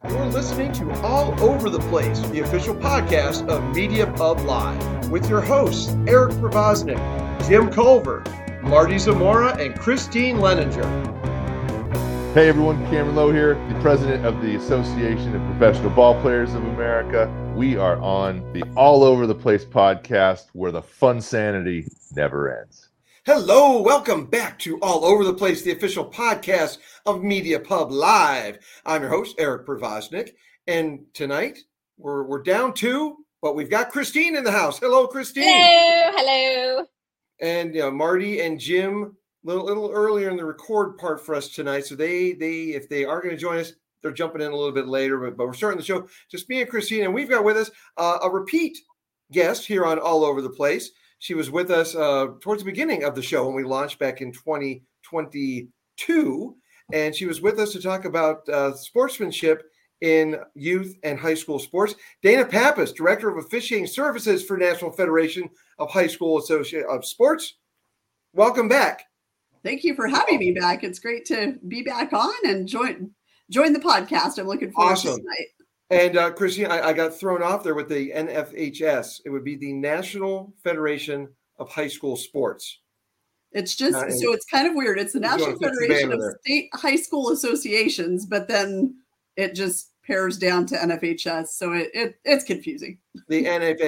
You're listening to All Over the Place, the official podcast of Media Pub Live, with your hosts, Eric Pravosnik, Jim Culver, Marty Zamora, and Christine Leninger. Hey everyone, Cameron Lowe here, the president of the Association of Professional Ball Players of America. We are on the All Over the Place podcast where the fun sanity never ends. Hello, welcome back to All Over the Place, the official podcast of Media Pub Live. I'm your host, Eric Pravosnik, and tonight we're down two, but we've got Christine in the house. Hello, Christine. Hello. And Marty and Jim a little earlier in the record part for us tonight. So they if they are going to join us, they're jumping in a little bit later, but we're starting the show. Just me and Christine, and we've got with us a repeat guest here on All Over the Place. She was with us towards the beginning of the show when we launched back in 2022, and she was with us to talk about sportsmanship in youth and high school sports. Dana Pappas, Director of Officiating Services for National Federation of High School Association of Sports. Welcome back. Thank you for having me back. It's great to be back on and join the podcast. I'm looking forward to tonight. And Christine, I got thrown off there with the NFHS. It would be the National Federation of High School Sports. It's just so it's kind of weird. It's the National Federation of State High School Associations, but then it just pairs down to NFHS. So it's confusing. The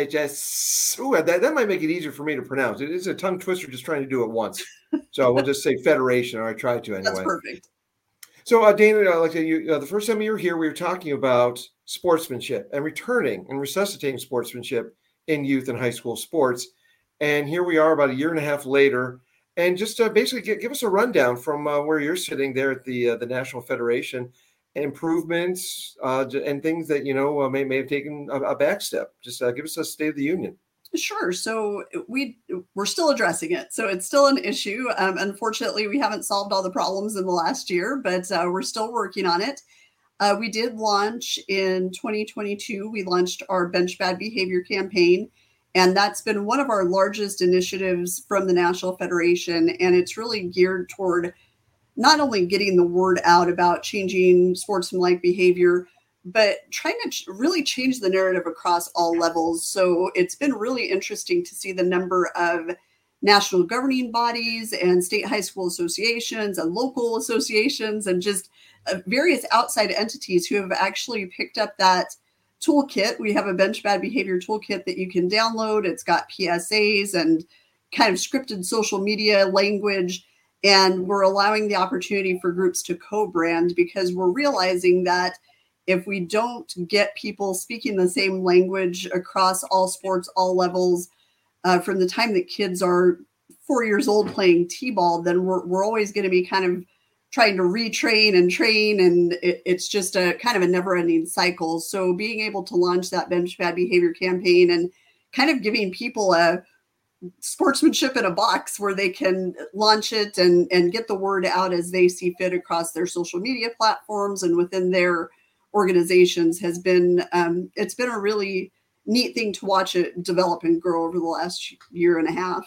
NFHS. Ooh, that might make it easier for me to pronounce. It is a tongue twister just trying to do it once. So we'll just say Federation, or I try to anyway. That's perfect. So, Dana, like the first time you were here, we were talking about sportsmanship and returning and resuscitating sportsmanship in youth and high school sports. And here we are about a year and a half later. And just basically give us a rundown from where you're sitting there at the National Federation, improvements and things that, may have taken a back step. Just give us a State of the Union. Sure. So we're still addressing it. So it's still an issue. Unfortunately, we haven't solved all the problems in the last year, but we're still working on it. We did launch in 2022. We launched our Bench Bad Behavior campaign, and that's been one of our largest initiatives from the National Federation. And it's really geared toward not only getting the word out about changing sportsmanlike behavior, but trying to really change the narrative across all levels. So it's been really interesting to see the number of national governing bodies and state high school associations and local associations and just various outside entities who have actually picked up that toolkit. We have a Bench Bad Behavior toolkit that you can download. It's got PSAs and kind of scripted social media language. And we're allowing the opportunity for groups to co-brand because we're realizing that if we don't get people speaking the same language across all sports, all levels, from the time that kids are 4 years old playing t-ball, then we're always going to be kind of trying to retrain and train. And it's just a kind of a never-ending cycle. So being able to launch that Bench Bad Behavior campaign and kind of giving people a sportsmanship in a box where they can launch it and get the word out as they see fit across their social media platforms and within their organizations has been, it's been a really neat thing to watch it develop and grow over the last year and a half.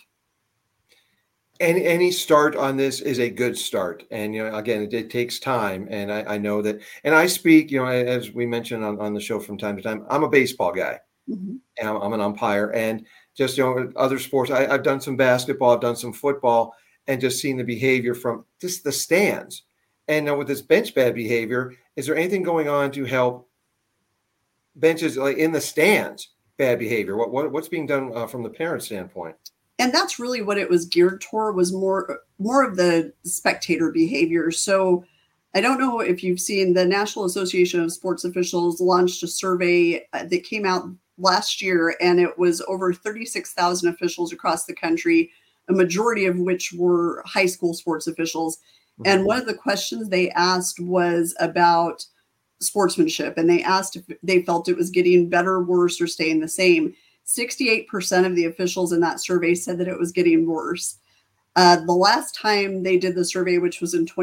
And any start on this is a good start. And, again, it takes time. And I know that, and I speak, as we mentioned on the show from time to time, I'm a baseball guy. Mm-hmm. And I'm an umpire. And just, other sports, I've done some basketball, I've done some football, and just seeing the behavior from just the stands. And now with this bench bad behavior, is there anything going on to help benches like in the stands bad behavior? What's being done from the parent standpoint? And that's really what it was geared toward, was more of the spectator behavior. So I don't know if you've seen, the National Association of Sports Officials launched a survey that came out last year, and it was over 36,000 officials across the country, a majority of which were high school sports officials. And one of the questions they asked was about sportsmanship. And they asked if they felt it was getting better, worse, or staying the same. 68% of the officials in that survey said that it was getting worse. The last time they did the survey, which was in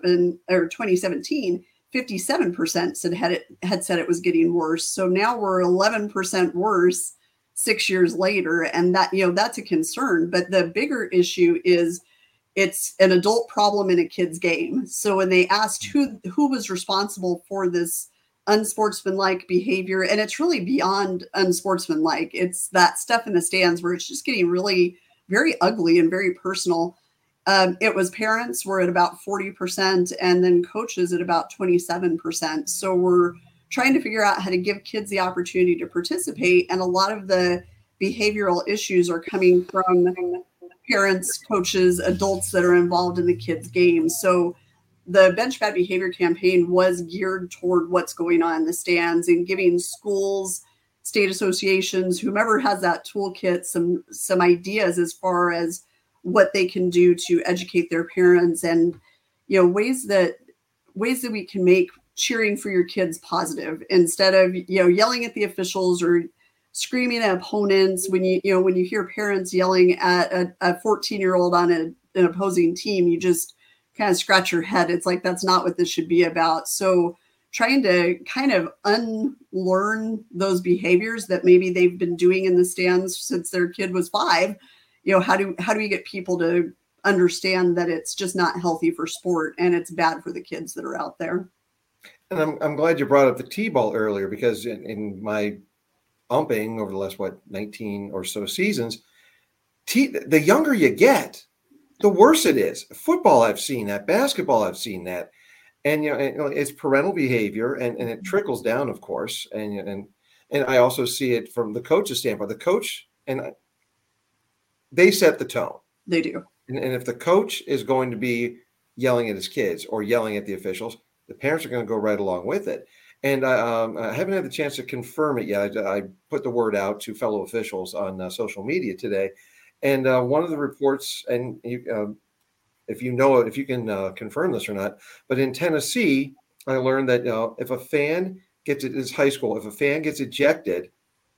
2017, 57% had said it was getting worse. So now we're 11% worse 6 years later. And that, that's a concern. But the bigger issue is it's an adult problem in a kid's game. So when they asked who was responsible for this unsportsmanlike behavior. And it's really beyond unsportsmanlike. It's that stuff in the stands where it's just getting really very ugly and very personal. It was parents were at about 40% and then coaches at about 27%. So we're trying to figure out how to give kids the opportunity to participate. And a lot of the behavioral issues are coming from parents, coaches, adults that are involved in the kids' games. So the Bench Bad Behavior campaign was geared toward what's going on in the stands and giving schools, state associations, whomever has that toolkit, some ideas as far as what they can do to educate their parents and, ways that we can make cheering for your kids positive instead of, yelling at the officials or screaming at opponents. When you hear parents yelling at a 14-year-old on an opposing team, you just kind of scratch your head. It's like, that's not what this should be about. So trying to kind of unlearn those behaviors that maybe they've been doing in the stands since their kid was 5. How do we get people to understand that it's just not healthy for sport and it's bad for the kids that are out there? And I'm glad you brought up the T-ball earlier, because in my umping over the last 19 or so seasons, the younger you get, the worse it is. Football, I've seen that. Basketball, I've seen that. And it's parental behavior, and it trickles down, of course. And I also see it from the coach's standpoint. The coach they set the tone. They do. And if the coach is going to be yelling at his kids or yelling at the officials, the parents are going to go right along with it. And I haven't had the chance to confirm it yet. I put the word out to fellow officials on social media today. And one of the reports, and if you can confirm this or not, but in Tennessee, I learned that if a fan it's high school, if a fan gets ejected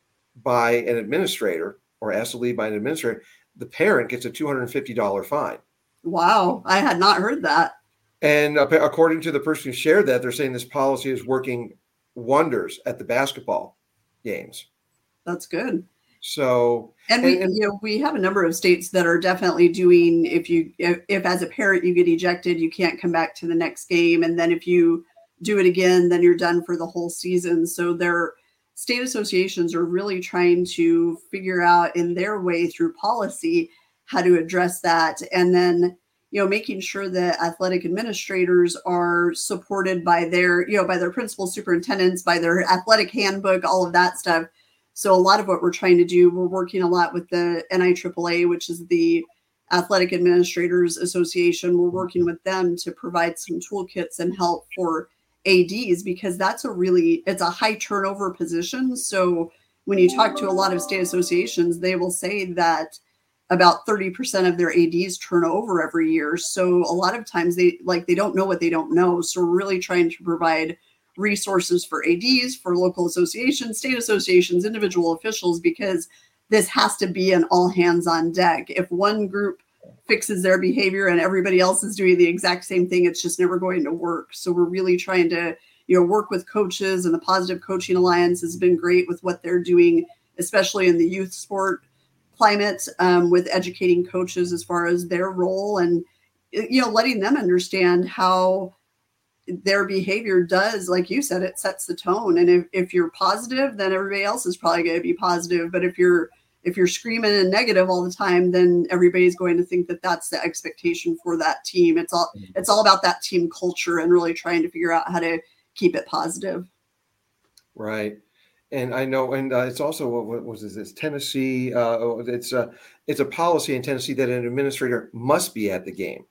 by an administrator or asked to leave by an administrator, the parent gets a $250 fine. Wow, I had not heard that. And according to the person who shared that, they're saying this policy is working wonders at the basketball games. That's good. So, and we have a number of states that are definitely doing, if as a parent you get ejected, you can't come back to the next game. And then if you do it again, then you're done for the whole season. So their state associations are really trying to figure out in their way through policy how to address that. And then, making sure that athletic administrators are supported by their principal superintendents, by their athletic handbook, all of that stuff. So a lot of what we're trying to do, we're working a lot with the NIAAA, which is the Athletic Administrators Association. We're working with them to provide some toolkits and help for ADs, because it's a high turnover position. So when you talk to a lot of state associations, they will say that about 30% of their ADs turn over every year. So a lot of times they don't know what they don't know. So we're really trying to provide resources for ADs, for local associations, state associations, individual officials, because this has to be an all hands on deck. If one group fixes their behavior and everybody else is doing the exact same thing, it's just never going to work. So we're really trying to, work with coaches, and the Positive Coaching Alliance has been great with what they're doing, especially in the youth sport climate, with educating coaches as far as their role and, letting them understand how their behavior does, like you said, it sets the tone. And if you're positive, then everybody else is probably going to be positive. But if you're screaming and negative all the time, then everybody's going to think that that's the expectation for that team. It's all about that team culture and really trying to figure out how to keep it positive. Right. And I know, and it's also, what was this? Tennessee. It's a policy in Tennessee that an administrator must be at the game.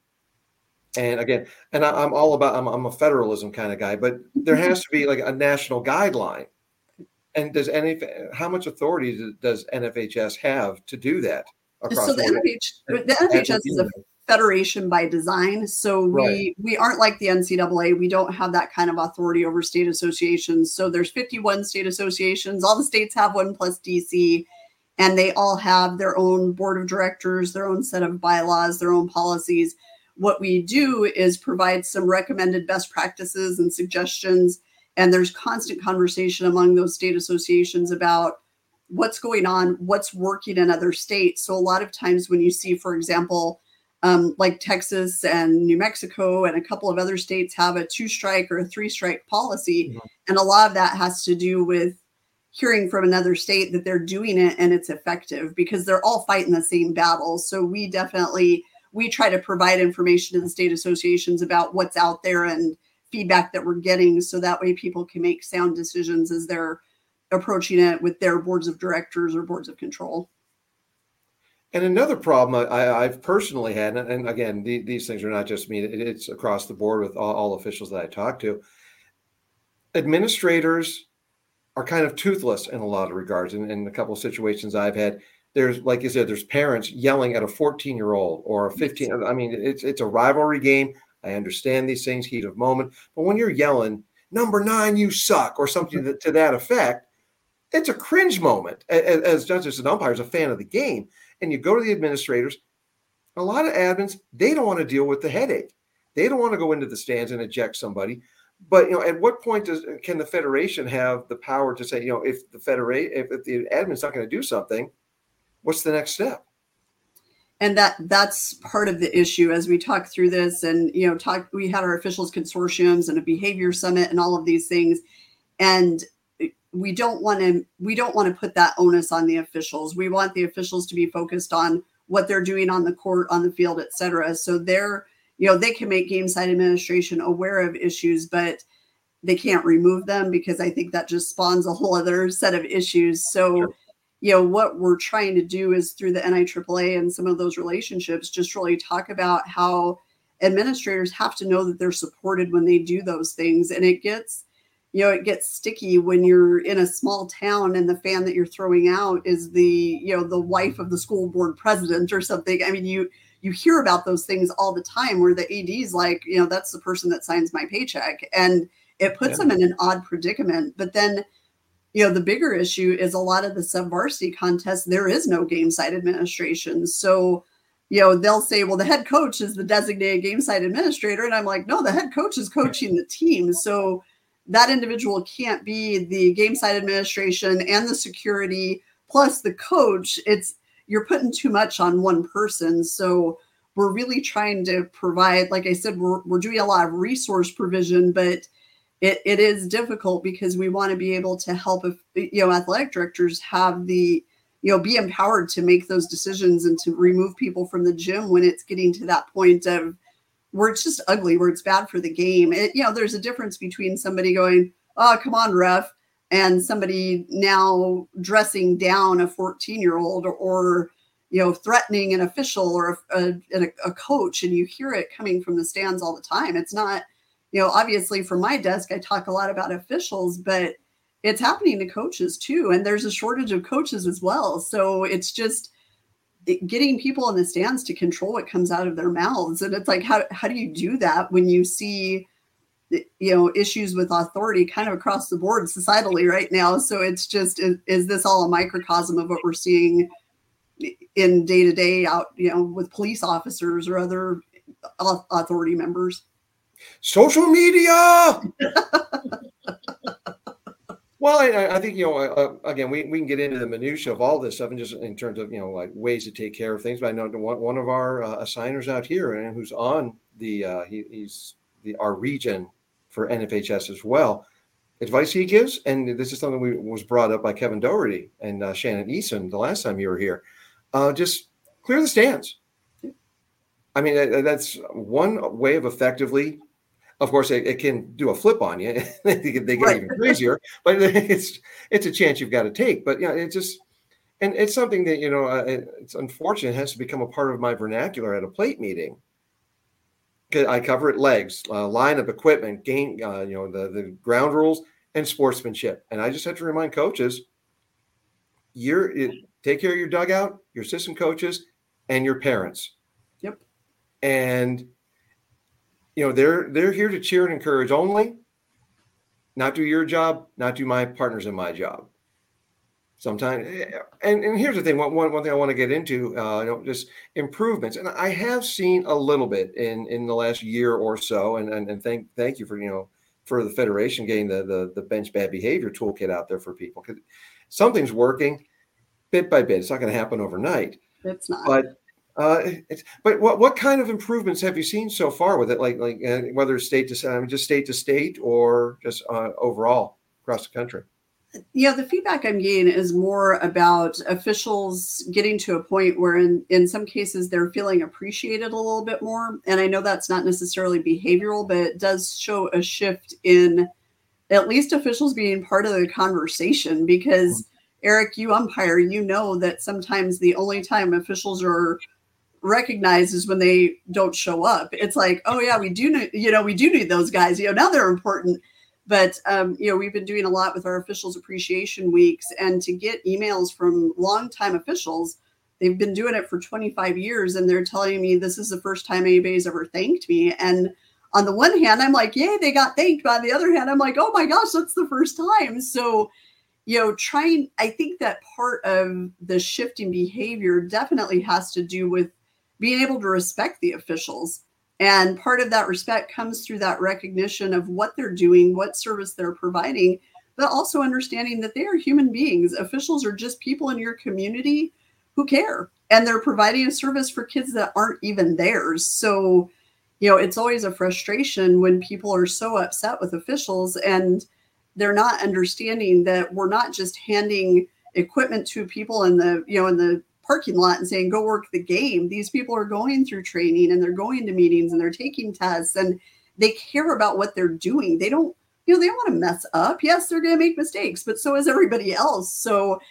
And again, I'm all about, I'm a federalism kind of guy, but there has to be like a national guideline. And how much authority does NFHS have to do that? So the NFHS is a federation by design. So we aren't like the NCAA. We don't have that kind of authority over state associations. So there's 51 state associations. All the states have one plus DC, and they all have their own board of directors, their own set of bylaws, their own policies. What we do is provide some recommended best practices and suggestions. And there's constant conversation among those state associations about what's going on, what's working in other states. So a lot of times when you see, for example, like Texas and New Mexico and a couple of other states have a 2-strike or a 3-strike policy. Mhm. And a lot of that has to do with hearing from another state that they're doing it and it's effective, because they're all fighting the same battle. So we try to provide information to the state associations about what's out there and feedback that we're getting, so that way people can make sound decisions as they're approaching it with their boards of directors or boards of control. And another problem I've personally had, and again, these things are not just me, it's across the board with all officials that I talk to. Administrators are kind of toothless in a lot of regards. In a couple of situations I've had, there's, like you said, there's parents yelling at a 14-year-old or a 15. I mean, it's a rivalry game. I understand these things, heat of moment. But when you're yelling, "Number 9, you suck," or something to that effect, it's a cringe moment as judges and umpires, a fan of the game. And you go to the administrators, a lot of admins, they don't want to deal with the headache. They don't want to go into the stands and eject somebody. But, at what point can the federation have the power to say, if the admin's not going to do something, what's the next step? And that's part of the issue as we talk through this. And, we had our officials consortiums and a behavior summit and all of these things. And we don't want to put that onus on the officials. We want the officials to be focused on what they're doing on the court, on the field, et cetera. So they can make game side administration aware of issues, but they can't remove them, because I think that just spawns a whole other set of issues. So, Sure. What we're trying to do is through the NIAAA and some of those relationships, just really talk about how administrators have to know that they're supported when they do those things. And it gets sticky when you're in a small town and the fan that you're throwing out is the wife of the school board president or something. I mean, you hear about those things all the time where the AD's like, that's the person that signs my paycheck. And it puts them in an odd predicament. But then, the bigger issue is a lot of the sub-varsity contests, there is no game side administration. So, they'll say, well, the head coach is the designated game side administrator. And I'm like, no, the head coach is coaching the team. So that individual can't be the game side administration and the security plus the coach. You're putting too much on one person. So we're really trying to provide, like I said, we're doing a lot of resource provision, but it is difficult because we want to be able to help athletic directors have the, be empowered to make those decisions and to remove people from the gym when it's getting to that point of where it's just ugly, where it's bad for the game. There's a difference between somebody going, "Oh, come on, ref," and somebody now dressing down a 14-year-old or threatening an official or a coach. And you hear it coming from the stands all the time. It's not, obviously from my desk, I talk a lot about officials, but it's happening to coaches too. And there's a shortage of coaches as well. So it's just getting people in the stands to control what comes out of their mouths. And it's like, how do you do that when you see, issues with authority kind of across the board societally right now? So it's just, is this all a microcosm of what we're seeing in day to day out, with police officers or other authority members? Social media. Well, I think, again, we can get into the minutia of all this stuff and just in terms of, like ways to take care of things. But I know one of our assigners out here, and who's on he's our region for NFHS as well, advice he gives, and this is something was brought up by Kevin Doherty and Shannon Eason the last time you were here. Just clear the stands. I mean, that's one way of effectively. Of course, it can do a flip on you. They get even crazier, but it's a chance you've got to take. But it's just, and it's something that it's unfortunate. It has to become a part of my vernacular at a plate meeting. I cover it legs, lineup, equipment, game, the ground rules and sportsmanship. And I just have to remind coaches, take care of your dugout, your assistant coaches, and your parents. Yep. And they're here to cheer and encourage only, not do your job, not do my partners and my job. Sometimes, and here's the thing. One thing I want to get into, just improvements, and I have seen a little bit in the last year or so. And thank you for the federation getting the bench bad behavior toolkit out there for people, because something's working bit by bit. It's not going to happen overnight. It's not. But But what kind of improvements have you seen so far with it? Like whether it's state to state or just overall across the country? Yeah, the feedback I'm getting is more about officials getting to a point where in some cases they're feeling appreciated a little bit more. And I know that's not necessarily behavioral, but it does show a shift in at least officials being part of the conversation, because Eric, you umpire, you know that sometimes the only time officials are recognized is when they don't show up. It's like, oh yeah, we do need those guys, now they're important. But, we've been doing a lot with our officials appreciation weeks, and to get emails from longtime officials, they've been doing it for 25 years. And they're telling me this is the first time anybody's ever thanked me. And on the one hand, I'm like, yay, they got thanked. But on the other hand, I'm like, oh my gosh, that's the first time. So, I think that part of the shifting behavior definitely has to do with being able to respect the officials. And part of that respect comes through that recognition of what they're doing, what service they're providing, but also understanding that they are human beings. Officials are just people in your community who care, and they're providing a service for kids that aren't even theirs. So, it's always a frustration when people are so upset with officials and they're not understanding that we're not just handing equipment to people in the parking lot and saying, go work the game. These people are going through training, and they're going to meetings, and they're taking tests, and they care about what they're doing. They don't want to mess up. Yes, they're going to make mistakes, but so is everybody else. So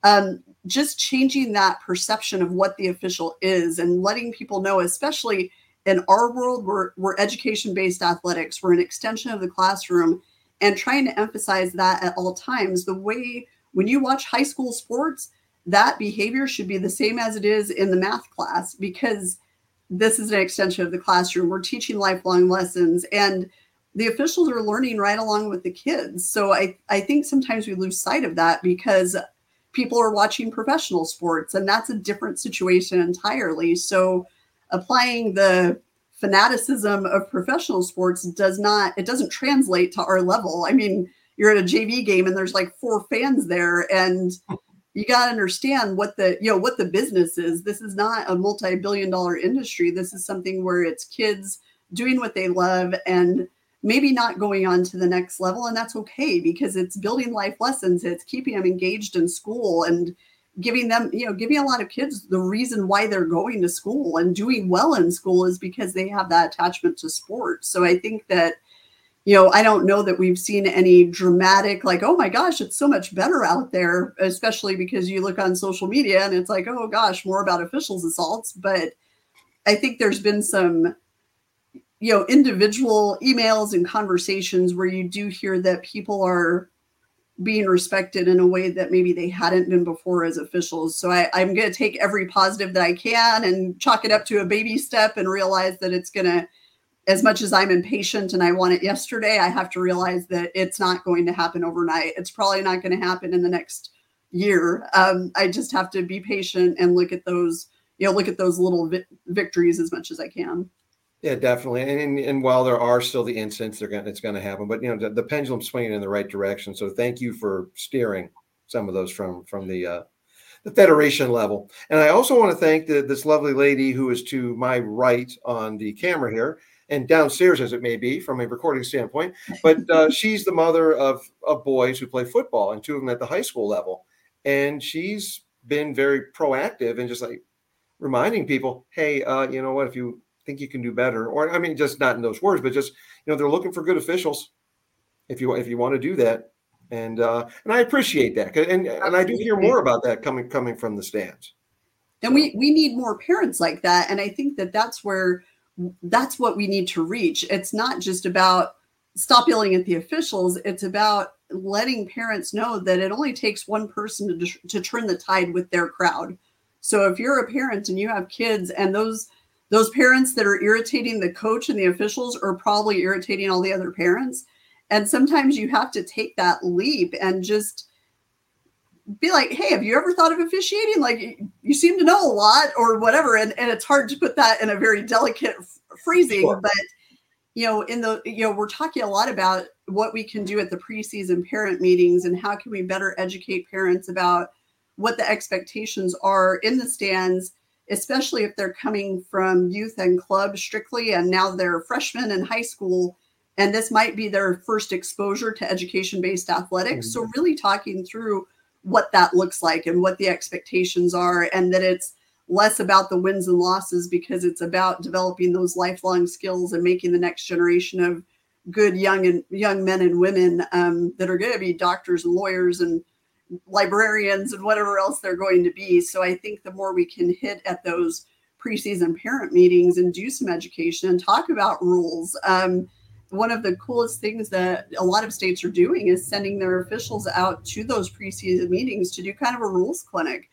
just changing that perception of what the official is and letting people know, especially in our world, we're education-based athletics. We're an extension of the classroom, and trying to emphasize that at all times. The way when you watch high school sports, that behavior should be the same as it is in the math class, because this is an extension of the classroom. We're teaching lifelong lessons, and the officials are learning right along with the kids. So I think sometimes we lose sight of that because people are watching professional sports, and that's a different situation entirely. So applying the fanaticism of professional sports doesn't translate to our level. I mean, you're at a JV game and there's like 4 fans there, and you got to understand what the business is. This is not a multi-billion-dollar industry. This is something where it's kids doing what they love and maybe not going on to the next level. And that's okay, because it's building life lessons. It's keeping them engaged in school and giving a lot of kids the reason why they're going to school and doing well in school is because they have that attachment to sport. So I think that, I don't know that we've seen any dramatic, like, oh my gosh, it's so much better out there, especially because you look on social media and it's like, oh gosh, more about officials assaults. But I think there's been some, individual emails and conversations where you do hear that people are being respected in a way that maybe they hadn't been before as officials. So I'm going to take every positive that I can and chalk it up to a baby step and realize that it's going to, as much as I'm impatient and I want it yesterday, I have to realize that it's not going to happen overnight. It's probably not going to happen in the next year. I just have to be patient and look at those little victories as much as I can. Yeah, definitely. And while there are still the incidents, it's going to happen. But the pendulum's swinging in the right direction. So thank you for steering some of those from the federation level. And I also want to thank this lovely lady who is to my right on the camera here, and downstairs as it may be from a recording standpoint. But she's the mother of boys who play football, and 2 of them at the high school level. And she's been very proactive and just like reminding people, hey, you know what, if you think you can do better, or I mean, just not in those words, but just, they're looking for good officials if you want to do that. And I appreciate that. And I do hear more about that coming from the stands. And we need more parents like that. And I think that's what we need to reach. It's not just about stop yelling at the officials. It's about letting parents know that it only takes one person to turn the tide with their crowd. So if you're a parent and you have kids, and those parents that are irritating the coach and the officials are probably irritating all the other parents. And sometimes you have to take that leap and just be like, hey, have you ever thought of officiating? Like, you seem to know a lot or whatever. And it's hard to put that in a very delicate phrasing, sure. But, we're talking a lot about what we can do at the preseason parent meetings and how can we better educate parents about what the expectations are in the stands, especially if they're coming from youth and club strictly, and now they're freshmen in high school, and this might be their first exposure to education-based athletics. Mhm. So really talking through what that looks like and what the expectations are, and that it's less about the wins and losses, because it's about developing those lifelong skills and making the next generation of good young men and women that are going to be doctors and lawyers and librarians and whatever else they're going to be. So I think the more we can hit at those preseason parent meetings and do some education and talk about rules. One of the coolest things that a lot of states are doing is sending their officials out to those preseason meetings to do kind of a rules clinic.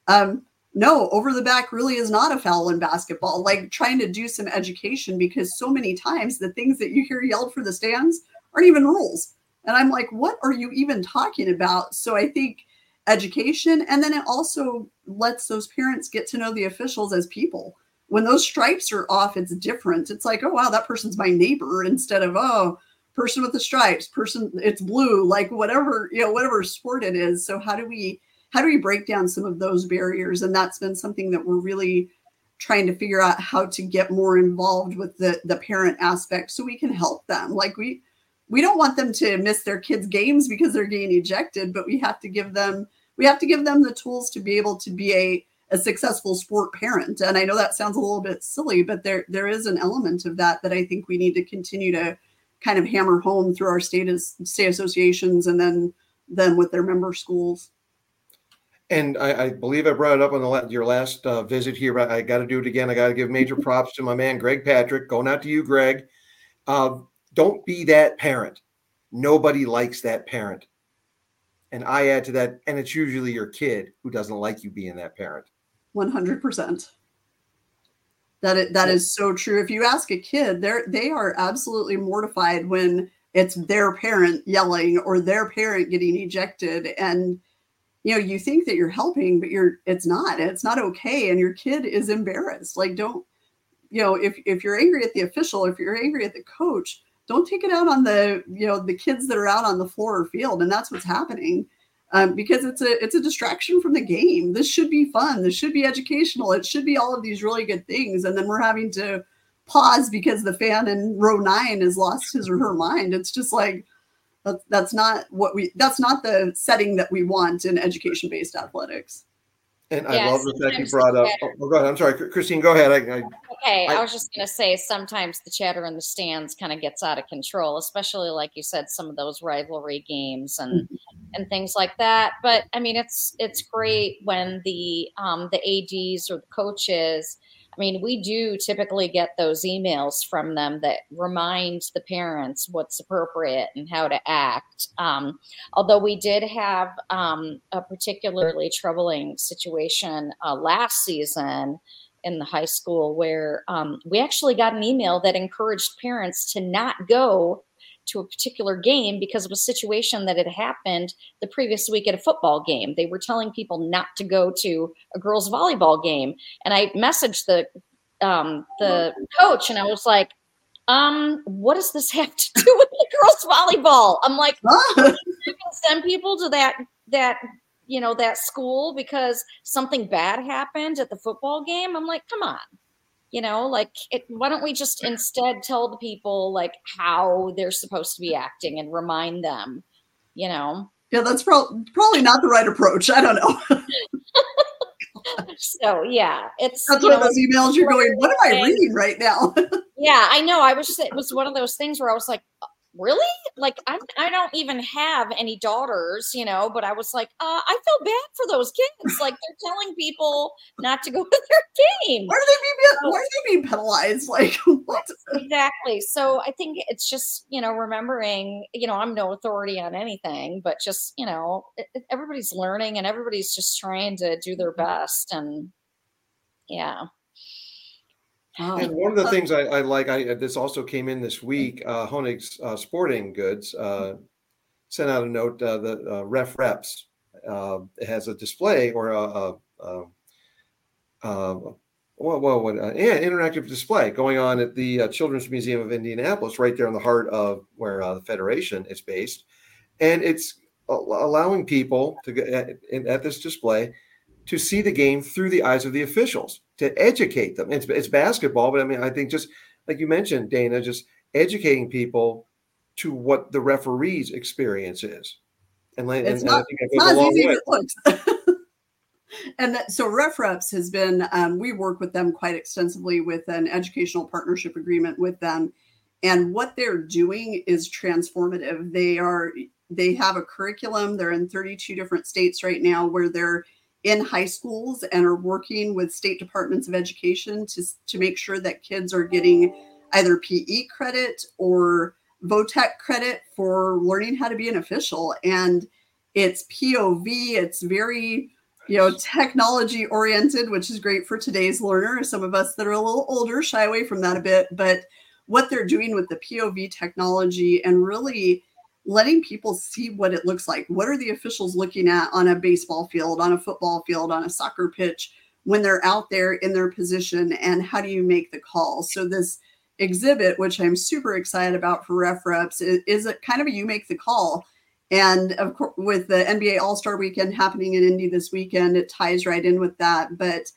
No, over the back really is not a foul in basketball, like trying to do some education, because so many times the things that you hear yelled for the stands aren't even rules. And I'm like, what are you even talking about? So I think education, and then it also lets those parents get to know the officials as people. When those stripes are off, it's different. It's like, oh, wow, that person's my neighbor, instead of, oh, person with the stripes, person, it's blue, like whatever, whatever sport it is. So how do we break down some of those barriers? And that's been something that we're really trying to figure out, how to get more involved with the parent aspect so we can help them. Like we don't want them to miss their kids' games because they're getting ejected, but we have to give them the tools to be able to be a successful sport parent. And I know that sounds a little bit silly, but there is an element of that I think we need to continue to kind of hammer home through our state associations, and then with their member schools. And I believe I brought it up on your last visit here, but I got to do it again. I got to give major props to my man, Greg Patrick. Going out to you, Greg. Don't be that parent. Nobody likes that parent. And I add to that, and it's usually your kid who doesn't like you being that parent. 100%. That is so true. If you ask a kid, they are absolutely mortified when it's their parent yelling or their parent getting ejected. And you think that you're helping, but it's not okay. And your kid is embarrassed. Like, don't, if you're angry at the official, if you're angry at the coach, don't take it out on the kids that are out on the floor or field. And that's what's happening, because it's a distraction from the game. This should be fun. This should be educational. It should be all of these really good things. And then we're having to pause because the fan in row 9 has lost his or her mind. It's just like, that's not the setting that we want in education-based athletics. And I love the fact you brought up. Oh, go ahead. I'm sorry, Christine. Go ahead. I was just going to say, sometimes the chatter in the stands kind of gets out of control, especially like you said, some of those rivalry games and things like that. But I mean, it's great when the ADs or the coaches. I mean, we do typically get those emails from them that remind the parents what's appropriate and how to act. Although we did have a particularly troubling situation last season in the high school where we actually got an email that encouraged parents to not go to a particular game because of a situation that had happened the previous week at a football game. They were telling people not to go to a girls' volleyball game. And I messaged the coach and I was like, what does this have to do with the girls' volleyball? I'm like, you can send people to that school because something bad happened at the football game. I'm like, come on. Why don't we just instead tell the people like how they're supposed to be acting and remind them, Yeah, that's probably not the right approach. I don't know. So yeah, that's one of those emails you're going, what am I reading right now? Yeah, I know. It was one of those things where I was like, really? Like, I don't even have any daughters, but I was like, I feel bad for those kids. Like, they're telling people not to go to their game. Why are they being penalized? Like, what? Exactly. So I think it's just, remembering, I'm no authority on anything, but just, everybody's learning and everybody's just trying to do their best. And yeah. And one of the things I like, this also came in this week, Honig's Sporting Goods sent out a note that Ref Reps has a display or interactive display going on at the Children's Museum of Indianapolis, right there in the heart of where the Federation is based. And it's allowing people to at this display to see the game through the eyes of the officials, to educate them. It's basketball, but I mean, I think just like you mentioned, Dana, just educating people to what the referee's experience is. And I think that goes a long way. It looks. And so RefReps has been, we work with them quite extensively with an educational partnership agreement with them. And what they're doing is transformative. They have a curriculum. They're in 32 different states right now where they're in high schools and are working with state departments of education to make sure that kids are getting either PE credit or VOTEC credit for learning how to be an official. And it's POV. It's very, technology oriented, which is great for today's learner. Some of us that are a little older shy away from that a bit, but what they're doing with the POV technology and really letting people see what it looks like. What are the officials looking at on a baseball field, on a football field, on a soccer pitch when they're out there in their position, and how do you make the call? So this exhibit, which I'm super excited about for RefReps, is a kind of a you make the call. And of course, with the NBA All-Star Weekend happening in Indy this weekend, it ties right in with that. But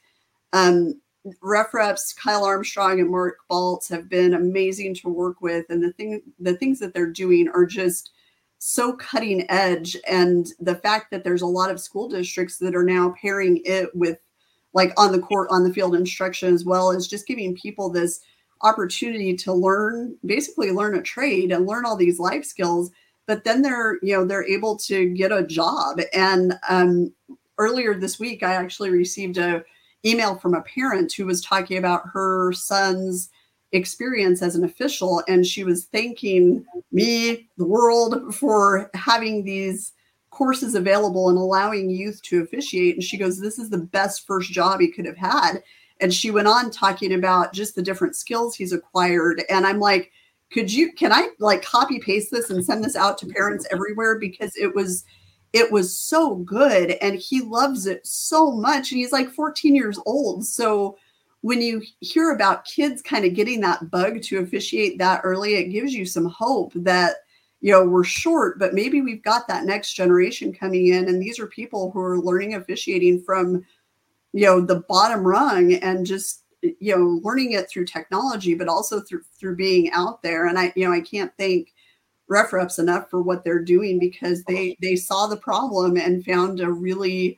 RefReps, Kyle Armstrong and Mark Baltz have been amazing to work with. And the things that they're doing are just so cutting edge. And the fact that there's a lot of school districts that are now pairing it with like on the court, on the field instruction, as well as just giving people this opportunity to basically learn a trade and learn all these life skills. But then they're able to get a job. And earlier this week, I actually received an email from a parent who was talking about her son's experience as an official. And she was thanking me, the world, for having these courses available and allowing youth to officiate. And she goes, this is the best first job he could have had. And she went on talking about just the different skills he's acquired. And I'm like, can I like copy paste this and send this out to parents everywhere? Because it was so good and he loves it so much. And he's like 14 years old. So when you hear about kids kind of getting that bug to officiate that early, it gives you some hope that, we're short, but maybe we've got that next generation coming in. And these are people who are learning officiating from, the bottom rung and just, learning it through technology, but also through being out there. And I can't thank RefReps enough for what they're doing, because they saw the problem and found a really,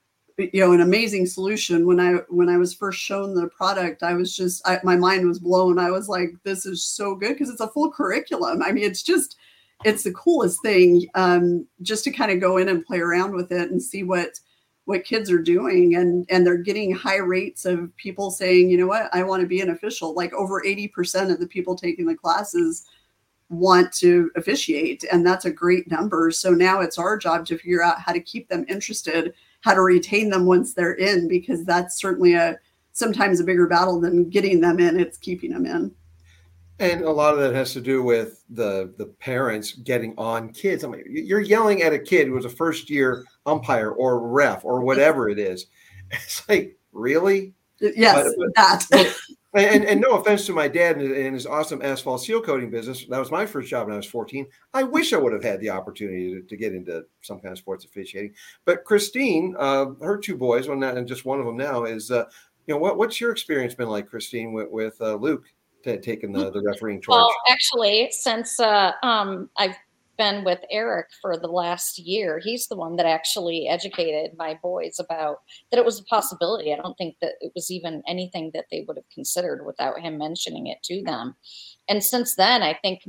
an amazing solution. When I was first shown the product, I was just, my mind was blown. I was like, this is so good, because it's a full curriculum. I mean, it's the coolest thing, just to kind of go in and play around with it and see what kids are doing. And they're getting high rates of people saying, you know what, I want to be an official. Like over 80% of the people taking the classes want to officiate. And that's a great number. So now it's our job to figure out how to keep them interested, how to retain them once they're in, because that's certainly sometimes a bigger battle than getting them in. It's keeping them in. And a lot of that has to do with the parents getting on kids. I mean, you're yelling at a kid who was a first-year umpire or ref or whatever it is. It's like, really? Yes, that. And no offense to my dad and his awesome asphalt seal coating business. That was my first job when I was 14. I wish I would have had the opportunity to get into some kind of sports officiating. But Christine, her two boys, and just one of them now, is, what's your experience been like, Christine, with Luke? Taking the refereeing torch? Well, actually, since I've been with Eric for the last year, he's the one that actually educated my boys about that it was a possibility. I don't think that it was even anything that they would have considered without him mentioning it to them. And since then, I think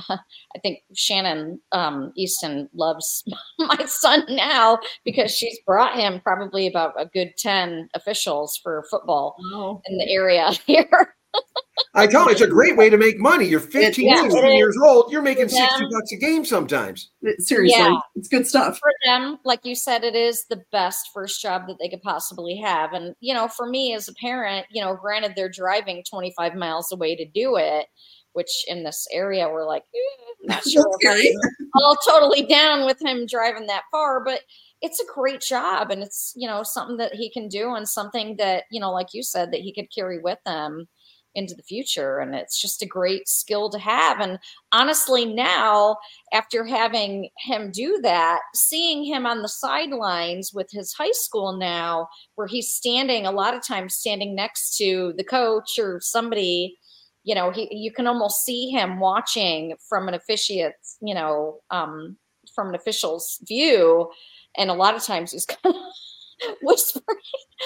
Shannon Easton loves my son now, because she's brought him probably about a good 10 officials for football in the area here. I tell you, it's a great way to make money. You're 15, 16 years old. You're making $60 a game sometimes. Seriously, it's good stuff. For them, like you said, it is the best first job that they could possibly have. And, for me as a parent, granted they're driving 25 miles away to do it, which in this area we're like, not sure if I'm all totally down with him driving that far, but it's a great job. And it's, something that he can do and something that, like you said, that he could carry with him into the future. And it's just a great skill to have. And honestly, now, after having him do that, seeing him on the sidelines with his high school now, where he's standing, a lot of times standing next to the coach or somebody, you know, you can almost see him watching from an officiate's, you know, from an official's view. And a lot of times he's kind of whispering.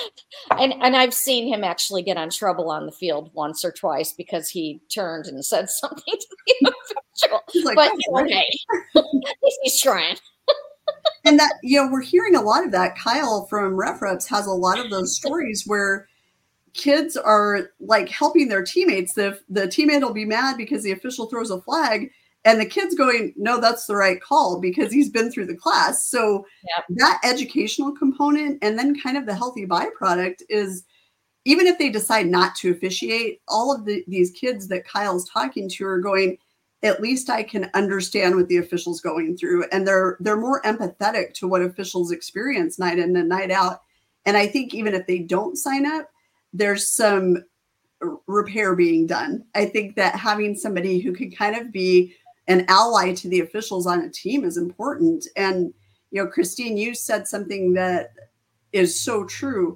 And I've seen him actually get on trouble on the field once or twice because he turned and said something to the official. Like, but okay, he's trying. And that, you know, we're hearing a lot of that. Kyle from Ref Reps has a lot of those stories where kids are like helping their teammates. The teammate will be mad because the official throws a flag, and the kid's going, no, that's the right call because he's been through the class. So that educational component, and then kind of the healthy byproduct is, even if they decide not to officiate, all of these kids that Kyle's talking to are going, at least I can understand what the official's going through. And they're more empathetic to what officials experience night in and night out. And I think even if they don't sign up, there's some repair being done. I think that having somebody who can kind of be an ally to the officials on a team is important. And, you know, Christine, you said something that is so true.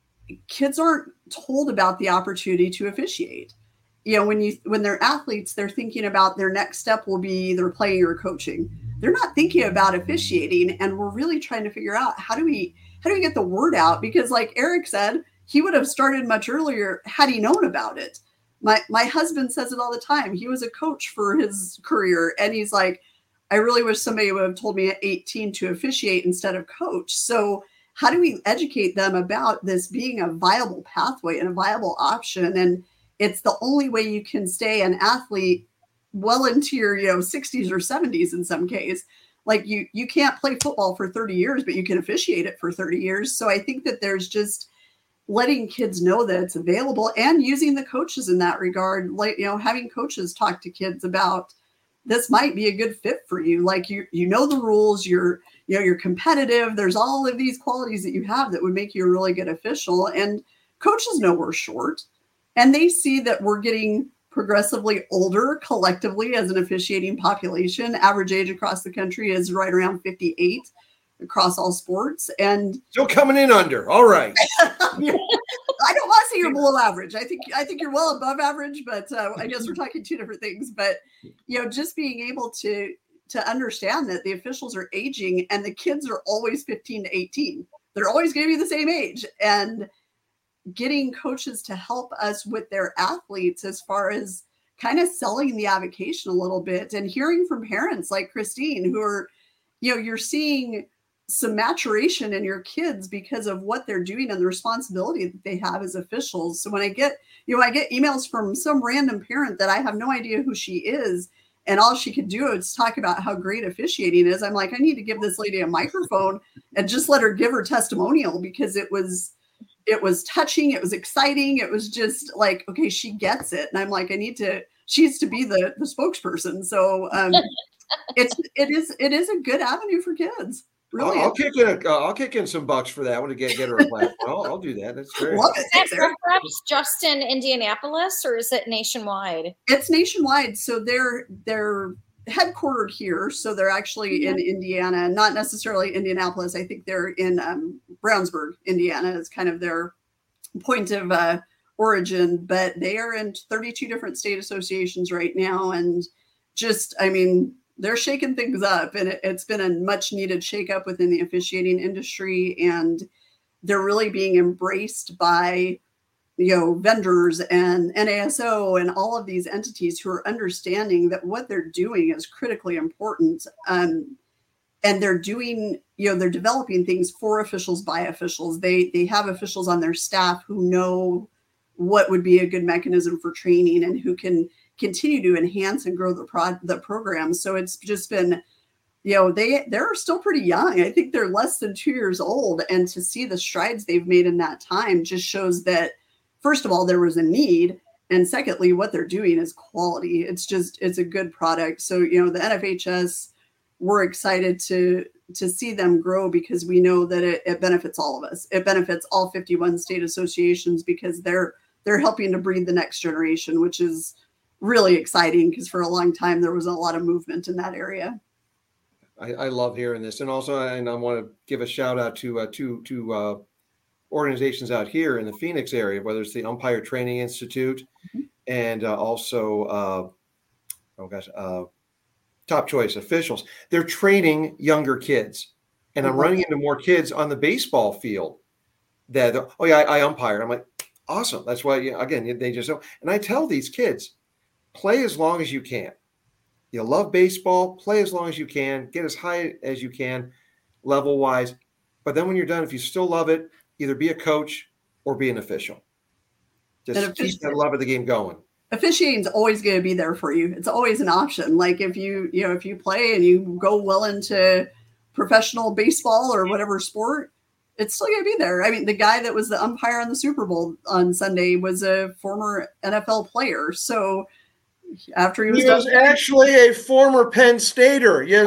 Kids aren't told about the opportunity to officiate. You know, when they're athletes, they're thinking about their next step will be either playing or coaching. They're not thinking about officiating. And we're really trying to figure out how do we get the word out? Because like Eric said, he would have started much earlier had he known about it. My husband says it all the time. He was a coach for his career. And he's like, I really wish somebody would have told me at 18 to officiate instead of coach. So how do we educate them about this being a viable pathway and a viable option? And it's the only way you can stay an athlete well into your, you know, 60s or 70s in some case. Like you can't play football for 30 years, but you can officiate it for 30 years. So I think that there's just letting kids know that it's available and using the coaches in that regard, like, you know, having coaches talk to kids about this might be a good fit for you. Like you know the rules, you're competitive. There's all of these qualities that you have that would make you a really good official. And coaches know we're short, and they see that we're getting progressively older collectively as an officiating population. Average age across the country is right around 58 across all sports. And still coming in under. All right. I don't want to say you're below average. I think you're well above average, but I guess we're talking two different things. But, you know, just being able to understand that the officials are aging and the kids are always 15 to 18. They're always going to be the same age. And getting coaches to help us with their athletes as far as kind of selling the avocation a little bit and hearing from parents like Christine who are, you know, you're seeing some maturation in your kids because of what they're doing and the responsibility that they have as officials. So when I get emails from some random parent that I have no idea who she is, and all she could do is talk about how great officiating is, I'm like, I need to give this lady a microphone and just let her give her testimonial because it was touching. It was exciting. It was just like, okay, she gets it. And I'm like, she needs to be the spokesperson. So it is a good avenue for kids. Really, I'll kick in some bucks for that one to get her a platform. I'll do that. That's great. Love it. Is that perhaps just in Indianapolis or is it nationwide? It's nationwide. So they're headquartered here. So they're actually in Indiana, not necessarily Indianapolis. I think they're in Brownsburg, Indiana is kind of their point of origin, but they are in 32 different state associations right now. And just, I mean, they're shaking things up, and it's been a much needed shakeup within the officiating industry. And they're really being embraced by, you know, vendors and NASO and all of these entities who are understanding that what they're doing is critically important. And they're doing, you know, they're developing things for officials by officials. They have officials on their staff who know what would be a good mechanism for training and who can continue to enhance and grow the program. So it's just been, you know, they're still pretty young. I think they're less than 2 years old. And to see the strides they've made in that time just shows that, first of all, there was a need. And secondly, what they're doing is quality. It's a good product. So, you know, the NFHS, we're excited to see them grow because we know that it benefits all of us. It benefits all 51 state associations because they're they're helping to breed the next generation, which is really exciting because for a long time there was a lot of movement in that area. I love hearing this. And also, and I want to give a shout out to two organizations out here in the Phoenix area, whether it's the Umpire Training Institute and also, Top Choice Officials. They're training younger kids. And I'm running into more kids on the baseball field that, I umpire. I'm like, awesome. That's why, again, they just don't. And I tell these kids, play as long as you can. You love baseball, play as long as you can, get as high as you can, level-wise. But then when you're done, if you still love it, either be a coach or be an official. Just keep that love of the game going. Officiating is always going to be there for you. It's always an option. Like if you play and you go well into professional baseball or whatever sport, it's still going to be there. I mean, the guy that was the umpire on the Super Bowl on Sunday was a former NFL player. So after he was actually a former Penn Stater. Yes,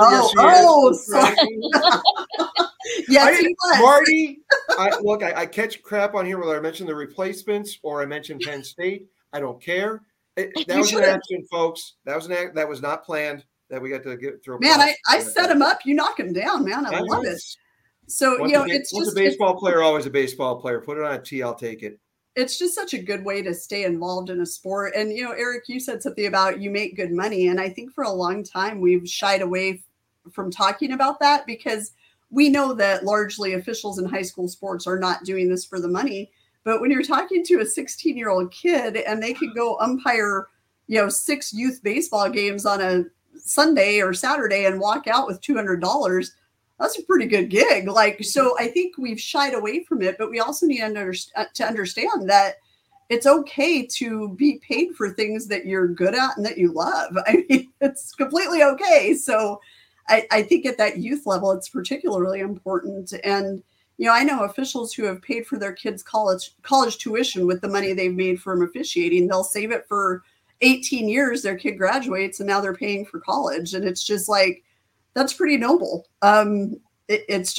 yes, he was. Marty, I catch crap on here whether I mention the replacements or I mention Penn State. I don't care. That was an accident, folks. That was not planned. That we got to get through. Man, I set him up. You knock him down, man. I love it. So it's just a baseball player, always a baseball player. Put it on a tee, I'll take it. It's just such a good way to stay involved in a sport. And, Eric, you said something about you make good money. And I think for a long time, we've shied away from talking about that because we know that largely officials in high school sports are not doing this for the money. But when you're talking to a 16-year-old kid and they could go umpire, 6 youth baseball games on a Sunday or Saturday and walk out with $200, that's a pretty good gig. So I think we've shied away from it, but we also need to understand that it's okay to be paid for things that you're good at and that you love. I mean, it's completely okay. So I think at that youth level, it's particularly important. And, I know officials who have paid for their kids' college tuition with the money they've made from officiating. They'll save it for 18 years. Their kid graduates and now they're paying for college. And it's just that's pretty noble. It's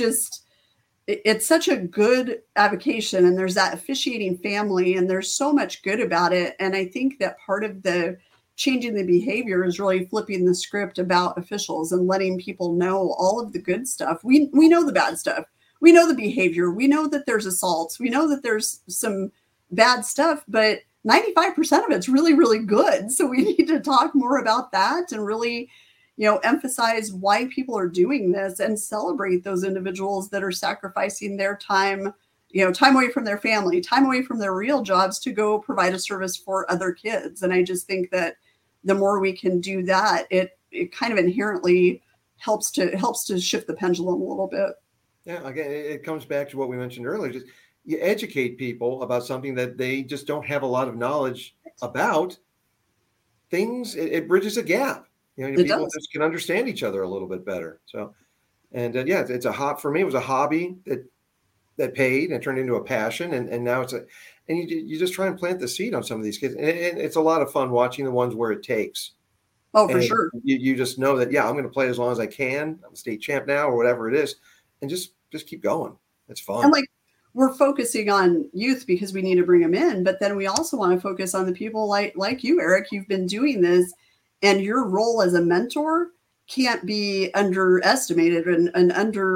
such a good avocation, and there's that officiating family, and there's so much good about it. And I think that part of the changing the behavior is really flipping the script about officials and letting people know all of the good stuff. We know the bad stuff. We know the behavior. We know that there's assaults. We know that there's some bad stuff, but 95% of it's really, really good. So we need to talk more about that and really emphasize why people are doing this and celebrate those individuals that are sacrificing their time, time away from their family, time away from their real jobs to go provide a service for other kids. And I just think that the more we can do that, it kind of inherently helps to shift the pendulum a little bit. Yeah, again, it comes back to what we mentioned earlier. Just you educate people about something that they just don't have a lot of knowledge about. Things, it bridges a gap. People just can understand each other a little bit better. So, and it's for me, it was a hobby that paid and turned into a passion. And now and you just try and plant the seed on some of these kids. And it's a lot of fun watching the ones where it takes. Oh, for sure. You just know that, I'm going to play as long as I can. I'm a state champ now or whatever it is. And just keep going. It's fun. And we're focusing on youth because we need to bring them in. But then we also want to focus on the people like you, Eric. You've been doing this. And your role as a mentor can't be underestimated and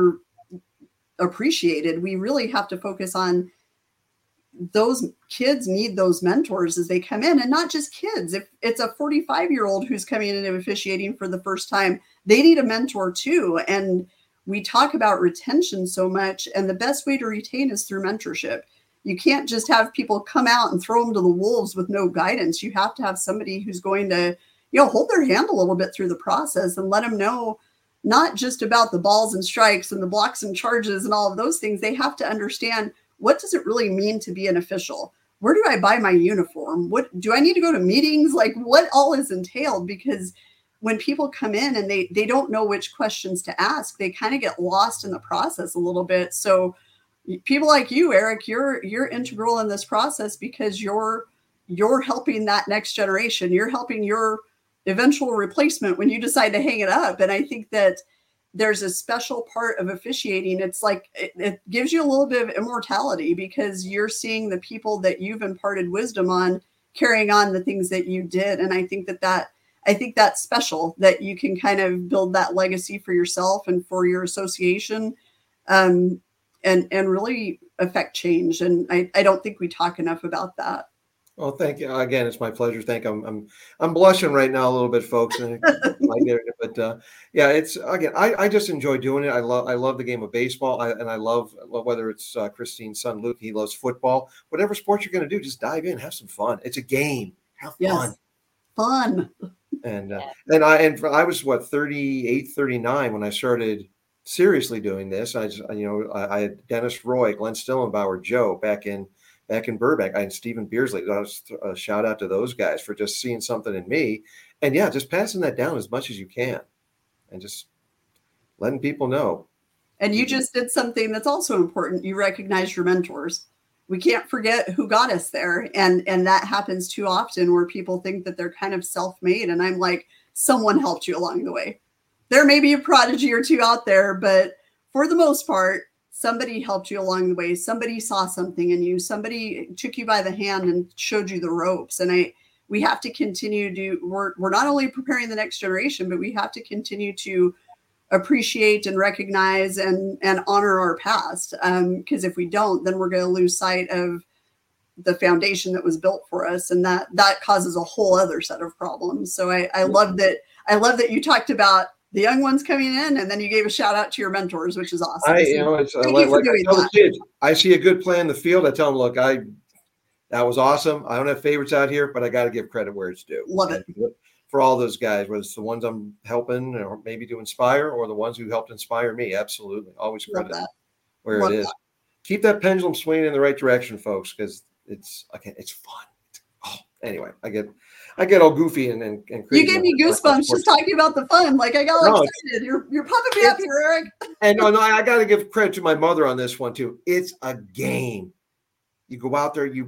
underappreciated. We really have to focus on those kids need those mentors as they come in, and not just kids. If it's a 45-year-old who's coming in and officiating for the first time, they need a mentor too. And we talk about retention so much, and the best way to retain is through mentorship. You can't just have people come out and throw them to the wolves with no guidance. You have to have somebody who's going to hold their hand a little bit through the process and let them know not just about the balls and strikes and the blocks and charges and all of those things. They have to understand, what does it really mean to be an official? Where do I buy my uniform? What do I need to go to meetings? What all is entailed? Because when people come in and they don't know which questions to ask, they kind of get lost in the process a little bit. So people like you, Eric, you're integral in this process because you're helping that next generation. You're helping your eventual replacement when you decide to hang it up. And I think that there's a special part of officiating. It's like it gives you a little bit of immortality because you're seeing the people that you've imparted wisdom on carrying on the things that you did. And I think that's special, that you can kind of build that legacy for yourself and for your association, and really affect change. And I don't think we talk enough about that. Well, thank you again. It's my pleasure. I'm blushing right now a little bit, folks. But yeah, it's again. I just enjoy doing it. I love the game of baseball, and I love whether it's Christine's son Luke. He loves football. Whatever sport you're going to do, just dive in, have some fun. It's a game. Have fun. And I was 38, 39 when I started seriously doing this. I had Dennis Roy, Glenn Stillenbauer, Joe back in Burbank. I had Stephen Beersley. A shout out to those guys for just seeing something in me. And yeah, just passing that down as much as you can and just letting people know. And you just did something that's also important. You recognize your mentors. We can't forget who got us there. And that happens too often where people think that they're kind of self-made. And I'm like, someone helped you along the way. There may be a prodigy or two out there, but for the most part, somebody helped you along the way. Somebody saw something in you. Somebody took you by the hand and showed you the ropes. And we have to continue to, we're not only preparing the next generation, but we have to continue to appreciate and recognize and honor our past. Because if we don't, then we're going to lose sight of the foundation that was built for us. And that causes a whole other set of problems. So I love that you talked about the young ones coming in, and then you gave a shout out to your mentors, which is awesome. Thank you for doing that. Kids, I see a good play in the field. I tell them, look, that was awesome. I don't have favorites out here, but I got to give credit where it's due. Love it. For all those guys, whether it's the ones I'm helping or maybe to inspire or the ones who helped inspire me. Absolutely. Always credit where it is. Keep that pendulum swinging in the right direction, folks, because it's fun. Anyway, I get all goofy and crazy. You gave me goosebumps just talking about the fun. Like I got excited. You're pumping me up here, Eric. And no, I got to give credit to my mother on this one too. It's a game. You go out there.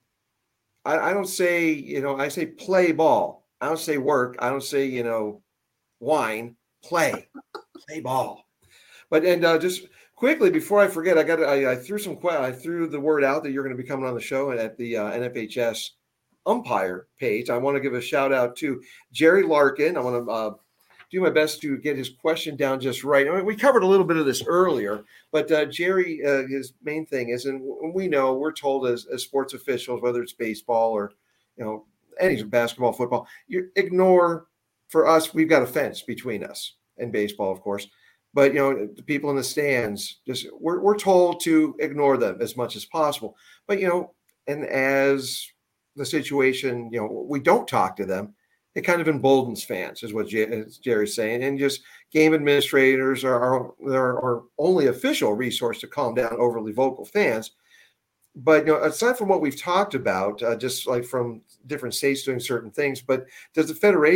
I don't say, I say play ball. I don't say work. I don't say, whine. Play ball. But just quickly before I forget, I threw the word out that you're going to be coming on the show at the NFHS umpire page. I want to give a shout out to Jerry Larkin. I want to do my best to get his question down just right. I mean, we covered a little bit of this earlier, but Jerry, his main thing is, and we're told as sports officials, whether it's baseball or any basketball, football, you ignore. For us, we've got a fence between us and baseball, of course. But the people in the stands, just we're told to ignore them as much as possible. But and as the situation, we don't talk to them, it kind of emboldens fans, is what Jerry's saying. And just game administrators are our only official resource to calm down overly vocal fans. But aside from what we've talked about, just like from different states doing certain things, but does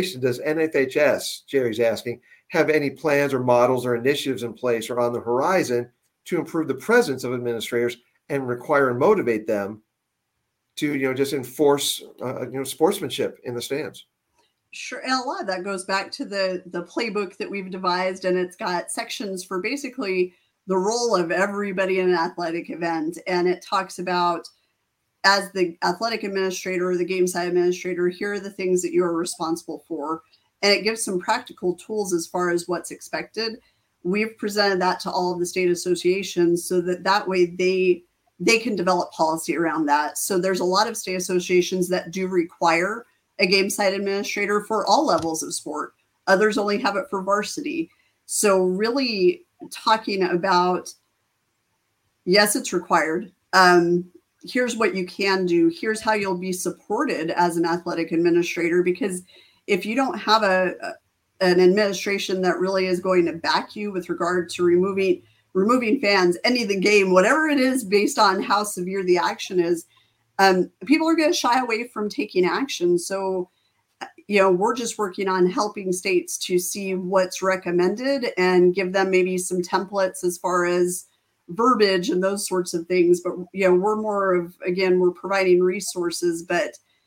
NFHS, Jerry's asking, have any plans or models or initiatives in place or on the horizon to improve the presence of administrators and require and motivate them to just enforce sportsmanship in the stands? Sure. And a lot of that goes back to the playbook that we've devised, and it's got sections for basically the role of everybody in an athletic event. And it talks about, as the athletic administrator or the game side administrator, here are the things that you're responsible for. And it gives some practical tools as far as what's expected. We've presented that to all of the state associations so that way they can develop policy around that. So there's a lot of state associations that do require a game side administrator for all levels of sport. Others only have it for varsity. So really talking about, yes, it's required. Here's what you can do. Here's how you'll be supported as an athletic administrator, because if you don't have an administration that really is going to back you with regard to removing fans, ending the game, whatever it is, based on how severe the action is, people are going to shy away from taking action. So, we're just working on helping states to see what's recommended and give them maybe some templates as far as verbiage and those sorts of things. But, we're more of, again, we're providing resources, but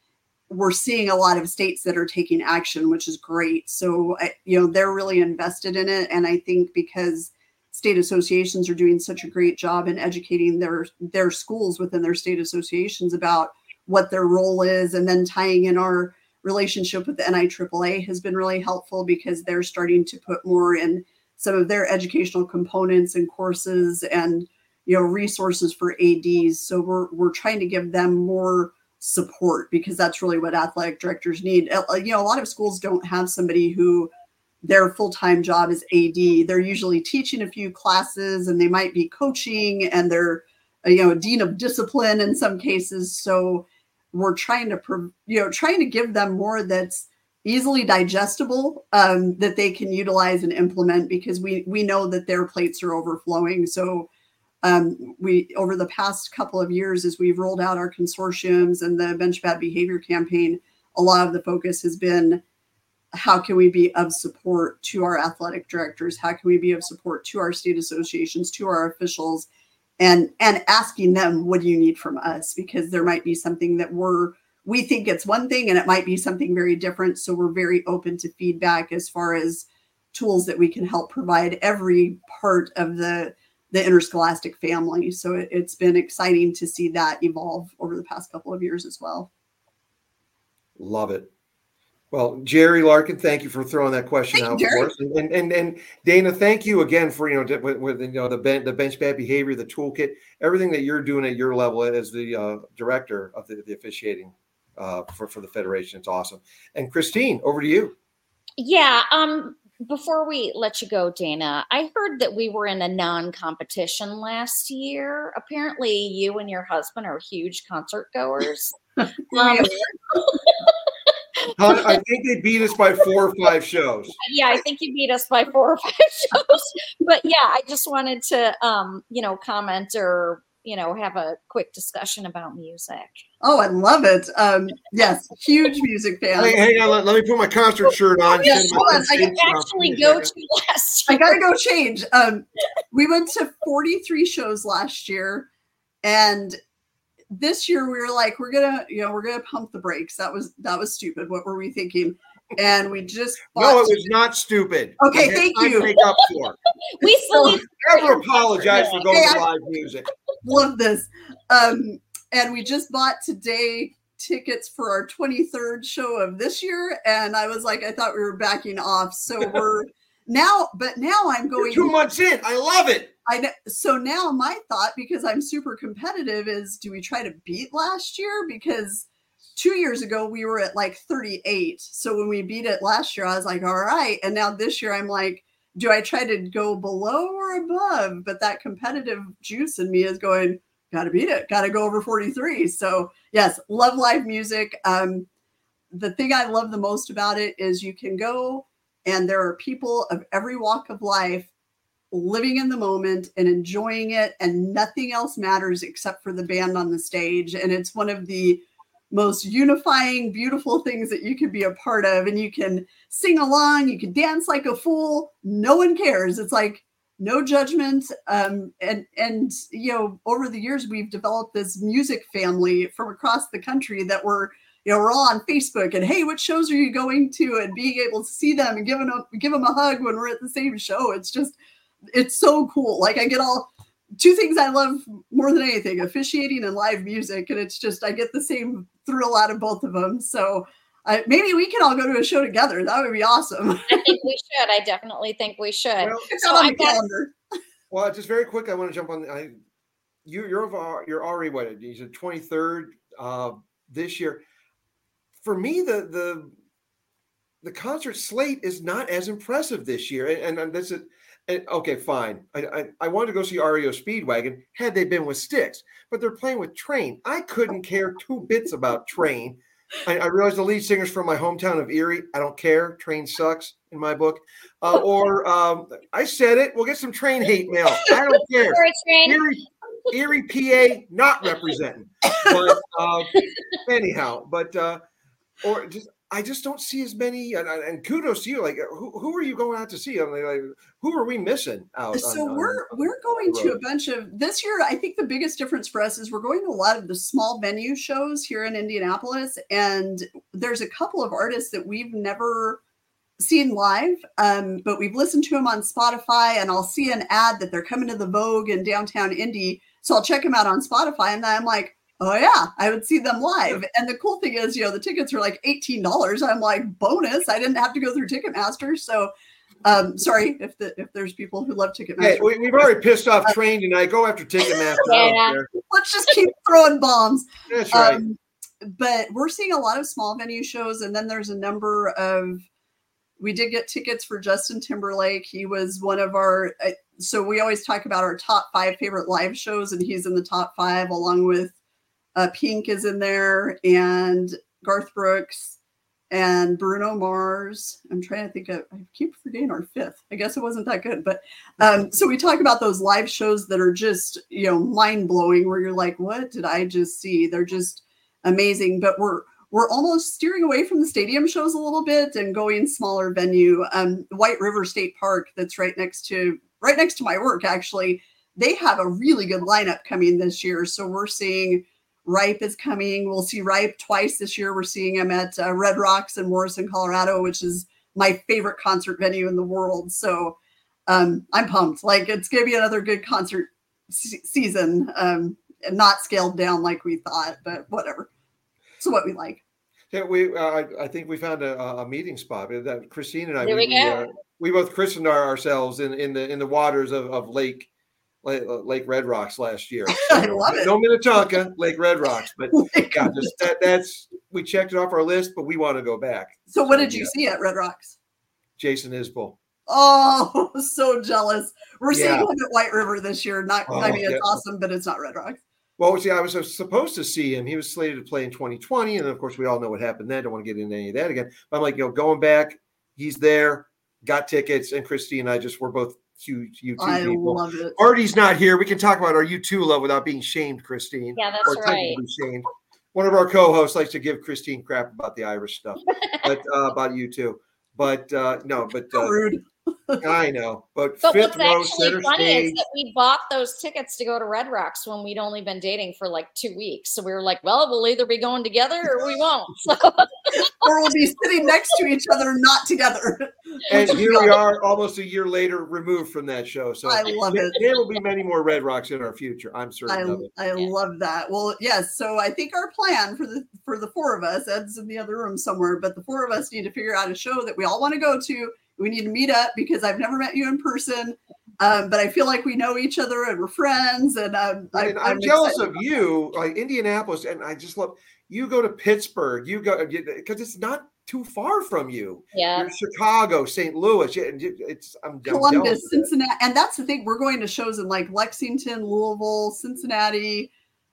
we're seeing a lot of states that are taking action, which is great. So, they're really invested in it. And I think because state associations are doing such a great job in educating their schools within their state associations about what their role is, and then tying in our relationship with the NIAAA has been really helpful, because they're starting to put more in some of their educational components and courses and, resources for ADs. So we're trying to give them more support, because that's really what athletic directors need. A lot of schools don't have somebody who their full-time job is AD. They're usually teaching a few classes, and they might be coaching, and they're, a dean of discipline in some cases. So we're trying to give them more that's easily digestible, that they can utilize and implement, because we know that their plates are overflowing. So we, over the past couple of years, as we've rolled out our consortiums and the Bench Bad Behavior campaign, a lot of the focus has been, how can we be of support to our athletic directors? How can we be of support to our state associations, to our officials, and asking them, what do you need from us? Because there might be something that we think it's one thing, and it might be something very different. So we're very open to feedback as far as tools that we can help provide every part of the interscholastic family. So it's been exciting to see that evolve over the past couple of years as well. Love it. Well, Jerry Larkin, thank you for throwing that question out for us. And Dana, thank you again for, with the Bench Bad Behavior, the toolkit, everything that you're doing at your level as the director of the officiating for the Federation. It's awesome. And Christine, over to you. Yeah. Before we let you go, Dana, I heard that we were in a non-competition last year. Apparently you and your husband are huge concert goers. I think they beat us by 4 or 5 shows. Yeah, I think you beat us by 4 or 5 shows. But yeah, I just wanted to, comment or, have a quick discussion about music. Oh, I love it. Yes, huge music fan. Hang on, let me put my concert shirt on. Yes, I can actually go to last year. I gotta go change. We went to 43 shows last year, and this year we were like, we're gonna pump the brakes. That was stupid. What were we thinking? And we just no, it was not stupid. Okay, thank you. Make up for. We fully never apologize for going to live music. Love this. And we just bought today tickets for our 23rd show of this year, and I was like, I thought we were backing off. So we're now I'm going. You're 2 months in. I love it. I know. So now my thought, because I'm super competitive, is do we try to beat last year? Because 2 years ago we were at like 38. So when we beat it last year, I was like, all right. And now this year I'm like, do I try to go below or above? But that competitive juice in me is going, got to beat it. Got to go over 43. So yes, love live music. The thing I love the most about it is you can go and there are people of every walk of life living in the moment and enjoying it, and nothing else matters except for the band on the stage. And it's one of the most unifying, beautiful things that you can be a part of. And you can sing along, you can dance like a fool. No one cares. It's like no judgment. And over the years, we've developed this music family from across the country that we're all on Facebook, and hey, what shows are you going to? And being able to see them and give them a hug when we're at the same show. It's so cool. Like I get two things I love more than anything, officiating and live music. And it's just, I get the same thrill out of both of them. So maybe we can all go to a show together. That would be awesome. I think we should. I definitely think we should. Well, it's on the calendar. Well, just very quick, I want to jump on. You're already what? You said 23rd this year. For me, the concert slate is not as impressive this year, and this is. Okay, fine. I wanted to go see REO Speedwagon had they been with Styx, but they're playing with Train. I couldn't care 2 bits about Train. I realize the lead singer's from my hometown of Erie. I don't care. Train sucks in my book. I said it. We'll get some Train hate mail. I don't care. Erie, PA, not representing. But anyhow, or just I just don't see as many. And kudos to you. Like, who are you going out to see? I mean, like, who are we missing out? So we're going to a bunch of this year. I think the biggest difference for us is we're going to a lot of the small venue shows here in Indianapolis, and there's a couple of artists that we've never seen live, but we've listened to them on Spotify, and I'll see an ad that they're coming to the Vogue in downtown Indy, so I'll check them out on Spotify, and I'm like, oh yeah, I would see them live. And the cool thing is, the tickets are like $18. I'm like, bonus. I didn't have to go through Ticketmaster. So sorry if there's people who love Ticketmaster. Hey, we've already pissed off Train tonight. Go after Ticketmaster. Let's just keep throwing bombs. That's right. But we're seeing a lot of small venue shows. And then there's a number of, we did get tickets for Justin Timberlake. He was one of our, so we always talk about our top 5 favorite live shows, and he's in the top 5 along with Pink is in there, and Garth Brooks and Bruno Mars. I'm trying to think of, I keep forgetting our 5th. I guess it wasn't that good, but so we talk about those live shows that are just, mind blowing, where you're like, what did I just see? They're just amazing. But we're almost steering away from the stadium shows a little bit and going smaller venue. White River State Park, that's right next to my work, actually. They have a really good lineup coming this year. So we're seeing Ripe is coming. We'll see Ripe twice this year. We're seeing him at Red Rocks in Morrison, Colorado, which is my favorite concert venue in the world. So I'm pumped. Like, it's going to be another good concert season, and not scaled down like we thought, but whatever. It's what we like. Yeah, I think we found a meeting spot. That Christine and I, we both christened ourselves in the waters of Lake Red Rocks last year. So, I love it. No Minnetonka, Lake Red Rocks, but yeah, that's we checked it off our list, but we want to go back. So what did you see at Red Rocks? Jason Isbell. Oh, so jealous. We're seeing him at White River this year. It's awesome, but it's not Red Rocks. Well, see, I was supposed to see him. He was slated to play in 2020, and of course, we all know what happened then. I don't want to get into any of that again. But I'm like, going back, he's there, got tickets, and Christine and I we're both huge U2 people. I love it. Artie's not here. We can talk about our U2 love without being shamed, Christine. Yeah, that's right. Shamed. One of our co-hosts likes to give Christine crap about the Irish stuff, but about U2. But no, but rude. I know, but what's row, actually funny is that we bought those tickets to go to Red Rocks when we'd only been dating for like 2 weeks. So we were like, well, we'll either be going together or we won't. So. Or we'll be sitting next to each other, not together. And here we are almost a year later, removed from that show. So I love it. There will be many more Red Rocks in our future. I'm certain of it. I love that. Well, yes. So I think our plan for the 4 of us, Ed's in the other room somewhere, but the 4 of us need to figure out a show that we all want to go to. We need to meet up because I've never met you in person, but I feel like we know each other and we're friends. And I'm jealous of you, like Indianapolis, and I just love you. Go to Pittsburgh, because it's not too far from you. Yeah, you're Chicago, St. Louis. I'm Columbus, Cincinnati, and that's the thing. We're going to shows in like Lexington, Louisville, Cincinnati,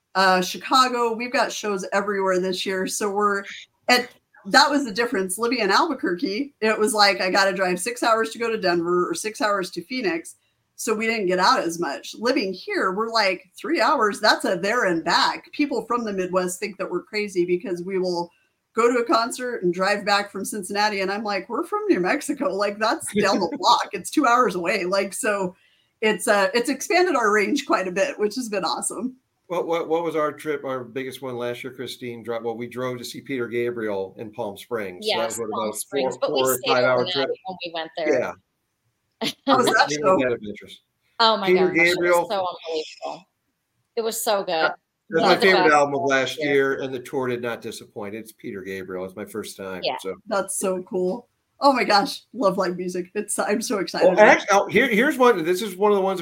Chicago. We've got shows everywhere this year, so we're at. That was the difference. Living in Albuquerque, it was like I got to drive 6 hours to go to Denver or 6 hours to Phoenix. So we didn't get out as much. Living here, we're like 3 hours. That's a there and back. People from the Midwest think that we're crazy because we will go to a concert and drive back from Cincinnati. And I'm like, we're from New Mexico. Like, that's down the block. It's 2 hours away. Like, so it's expanded our range quite a bit, which has been awesome. What was our trip? Our biggest one last year, Christine. We drove to see Peter Gabriel in Palm Springs. Yes, so that was Palm Springs. Four or 5 hour trip when we went there. Yeah. How was that show? Oh my Peter gosh, Gabriel. it was so unbelievable. It was so good. It was my favorite album of last year, and the tour did not disappoint. It's Peter Gabriel. It's my first time. Yeah. So that's so cool. Oh my gosh, love live music. I'm so excited. Well, actually, here's one. This is one of the ones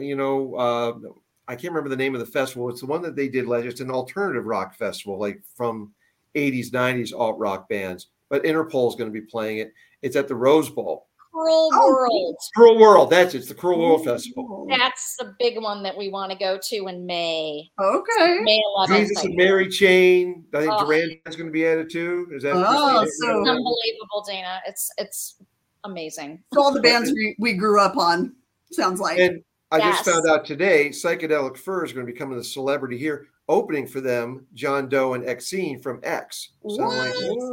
with I can't remember the name of the festival. It's the one that they did last year. It's an alternative rock festival, like from 80s, 90s alt rock bands. But Interpol is going to be playing it. It's at the Rose Bowl. Cruel World. Cruel World. That's it. It's the Cruel World Festival. That's the big one that we want to go to in May. Okay. May 11th. Jesus and Mary Chain. I think Duran is going to be added too. Is that so unbelievable, Dana? It's amazing. So all the bands we grew up on, sounds like. And I just found out today, Psychedelic Fur is going to be becoming a celebrity here, opening for them, John Doe and Exene from X. So I'm like,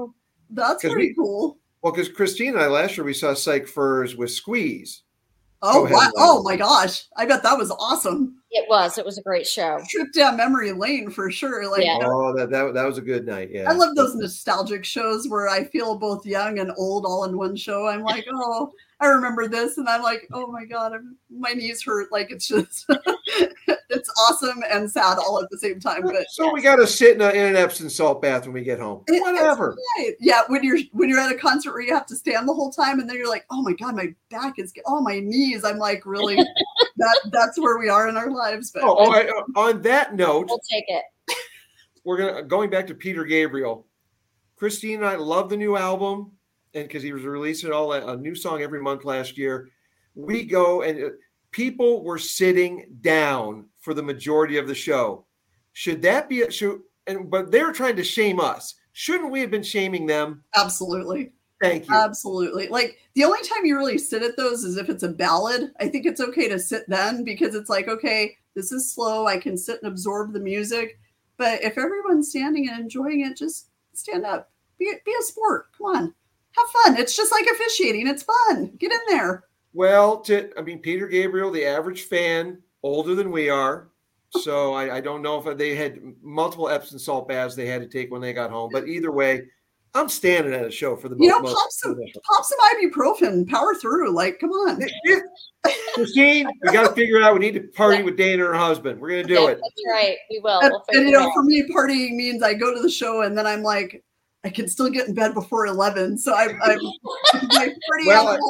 That's pretty cool. Well, because Christine and I last year we saw Psych Furs with Squeeze. Oh, wow. Oh my gosh. I bet that was awesome. It was a great show. Trip down memory lane for sure. Like, Yeah. Oh, that was a good night. Yeah. I love those nostalgic shows where I feel both young and old all in one show. I'm like, oh, I remember this. And I'm like, oh my God, my knees hurt. Like, it's just, it's awesome and sad all at the same time. But so we got to sit in an Epsom salt bath when we get home. Whatever. Right. Yeah. When you're at a concert where you have to stand the whole time and then you're like, oh my God, my back is, my knees. I'm like, really, that's where we are in our lives. But on that note, we'll take it. We're going back to Peter Gabriel. Christine and I love the new album, and because he was releasing a new song every month last year. We go and people were sitting down for the majority of the show. Should that be but they were trying to shame us. Shouldn't we have been shaming them? Absolutely. Thank you. Absolutely. Like, the only time you really sit at those is if it's a ballad. I think it's okay to sit then because it's like, okay, this is slow. I can sit and absorb the music. But if everyone's standing and enjoying it, just stand up. Be a sport. Come on. Have fun. It's just like officiating. It's fun. Get in there. Well, Peter Gabriel, the average fan, older than we are. So I don't know if they had multiple Epsom salt baths they had to take when they got home. But either way, I'm standing at a show for the most. Pop some ibuprofen. Power through. Like, come on. Christine, we got to figure it out. We need to party with Dana and her husband. We're going to do it. That's right. We will. And for me, partying means I go to the show and then I'm like, I can still get in bed before 11. So I'm like pretty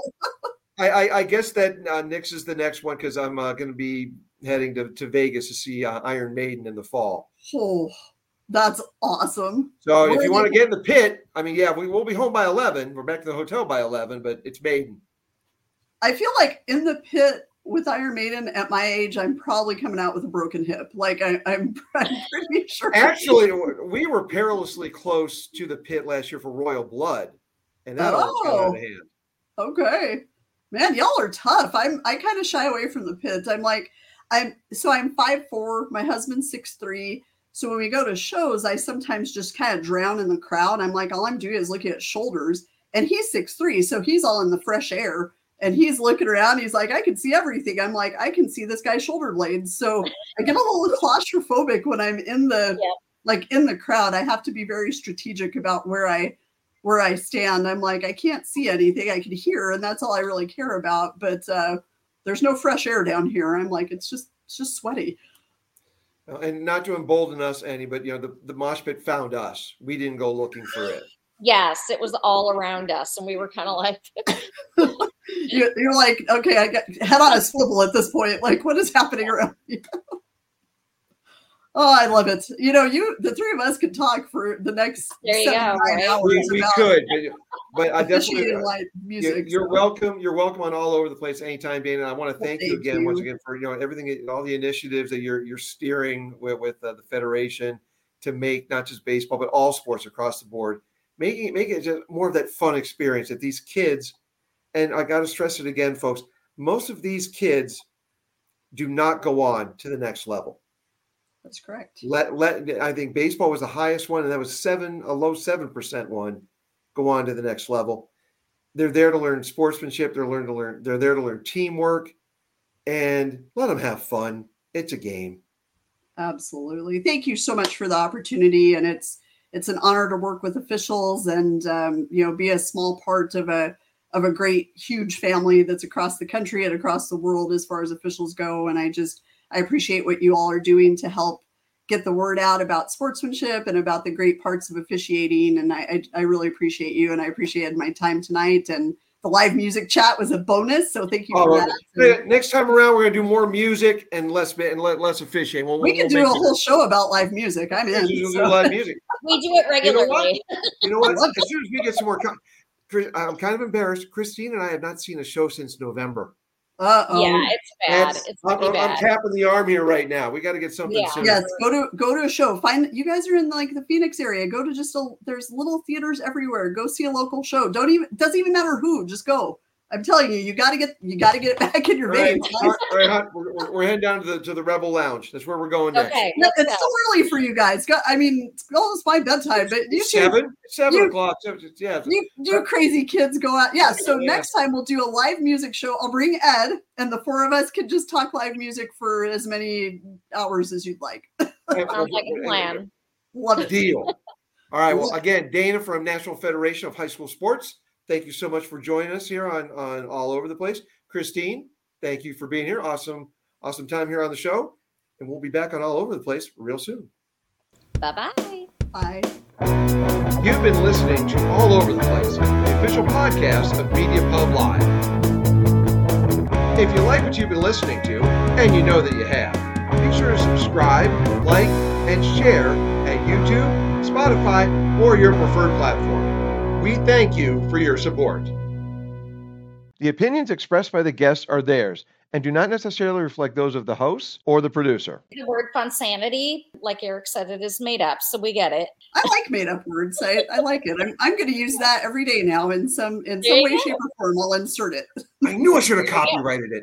I guess that Nick's is the next one because I'm going to be heading to Vegas to see Iron Maiden in the fall. Oh, that's awesome. So if you want to get in the pit, we'll be home by 11. We're back to the hotel by 11, but it's Maiden. I feel like in the pit with Iron Maiden at my age, I'm probably coming out with a broken hip. Like I'm pretty sure. Actually, we were perilously close to the pit last year for Royal Blood, and that almost got out of hand. Okay, man, y'all are tough. I kind of shy away from the pits. I'm 5'4". My husband's 6'3". So when we go to shows, I sometimes just kind of drown in the crowd. I'm like, all I'm doing is looking at shoulders, and he's 6'3", so he's all in the fresh air. And he's looking around. He's like, I can see everything. I'm like, I can see this guy's shoulder blades. So I get a little claustrophobic when I'm in the crowd. I have to be very strategic about where I stand. I'm like, I can't see anything. I can hear, and that's all I really care about. But there's no fresh air down here. I'm like, it's just sweaty. And not to embolden us any, but the mosh pit found us. We didn't go looking for it. Yes, it was all around us, and we were kind of like. You're like, okay, I got head on a swivel at this point. Like, what is happening around you? Oh, I love it. The three of us could talk for the next 7 hours. We could, but I definitely music. You're welcome. You're welcome on all over the place anytime, Dana. I want to thank you again once again for everything, all the initiatives that you're steering with the federation to make not just baseball but all sports across the board, making it just more of that fun experience that these kids. And I got to stress it again, folks. Most of these kids do not go on to the next level. That's correct. I think baseball was the highest one, and that was a low 7% one. Go on to the next level. They're there to learn sportsmanship. They're there to learn teamwork, and let them have fun. It's a game. Absolutely. Thank you so much for the opportunity, and it's an honor to work with officials and be a small part of a great, huge family that's across the country and across the world as far as officials go. And I appreciate what you all are doing to help get the word out about sportsmanship and about the great parts of officiating. And I really appreciate you, and I appreciated my time tonight. And the live music chat was a bonus, so thank you for that. Next time around, we're going to do more music and less officiating. We can do a whole show about live music. I'm in. Live music. We do it regularly. You know what? As soon as we get some more I'm kind of embarrassed. Christine and I have not seen a show since November. Uh-oh. Yeah, it's bad. I'm tapping the arm here right now. We got to get something soon. Yes, go to a show. You guys are in like the Phoenix area. Go to there's little theaters everywhere. Go see a local show. Doesn't even matter who. Just go. I'm telling you, you got to get it back in your Right, veins. guys. right, Hunt, we're heading down to the Rebel Lounge. That's where we're going next. Okay, No, let's it's go. so early for you guys. I mean, it's almost my bedtime, but you two, 7 you- o'clock. Yeah. you crazy kids go out. Yeah, so Yeah. next time we'll do a live music show. I'll bring Ed, and the four of us can just talk live music for as many hours as you'd like. Sounds like a plan. Love it. Deal. All right. Well, again, Dana from National Federation of High School Sports, thank you so much for joining us here on All Over the Place. Christine, thank you for being here. Awesome time here on the show. And we'll be back on All Over the Place real soon. Bye-bye. Bye. You've been listening to All Over the Place, the official podcast of Media Pub Live. If you like what you've been listening to, and you know that you have, be sure to subscribe, like, and share at YouTube, Spotify, or your preferred platform. We thank you for your support. The opinions expressed by the guests are theirs and do not necessarily reflect those of the host or the producer. The word Funsanity, like Eric said, it is made up, so we get it. I like made up words. I like it. I'm going to use that every day now in some you way, go. shape, or form. I'll insert it. I knew I should have copyrighted it.